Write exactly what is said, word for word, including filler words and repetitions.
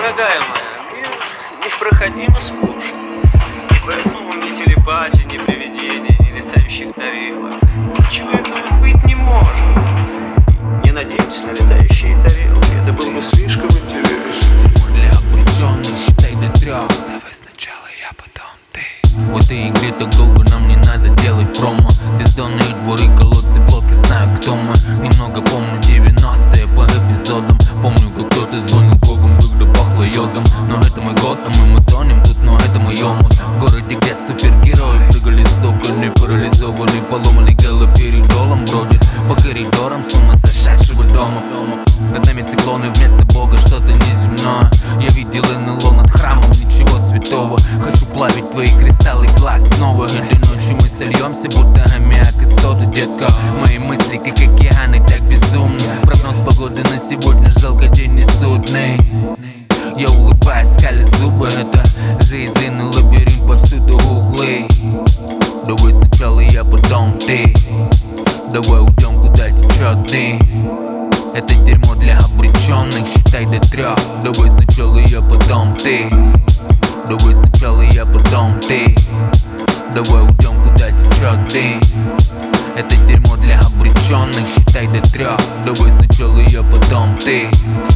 Дорогая моя, мир непроходимо скучный. И поэтому ни телепатии, ни привидений, ни летающих тарелок. Ничего этого быть не может. Не надейтесь на летающие тарелки, это было бы слишком интересно. Для обреченных считай до трех. Давай сначала я, потом ты. В этой игре так долго нам не надо делать промо. Бездонные дворы, колодцы, блоки, знаю кто мы. Немного помню девяностые по эпизодам. Помню, как кто-то звонил богом, когда пахло йодом. Но это мой Готэм, и мы тонем тут, но это мой омут. В городе, где супергерои прыгали с окон, парализованный, поломанный голо перед долом бродит по коридорам сумасшедшего дома. Над нами циклоны вместо Бога, что-то неземное. Я видел НЛО над храмом, ничего святого. Хочу плавить твои кристаллы глаз снова. Этой ночью мы сольемся, будто аммиак и сода, детка. Мои мысли, как океаны, так безумны. Прогноз погоды на сегодня, жалко день не судный. Я улыбаюсь, скали зубы, это жизнь, длинный лабиринт, повсюду углы. Давай сначала я, потом ты. Давай уйдем, куда течет ты. Это дерьмо для обреченных, считай до трех. Давай сначала я, потом ты. Давай сначала я, потом ты. Давай уйдем, куда течет ты. Это дерьмо для обреченных, считай до трех. Давай сначала я, потом ты.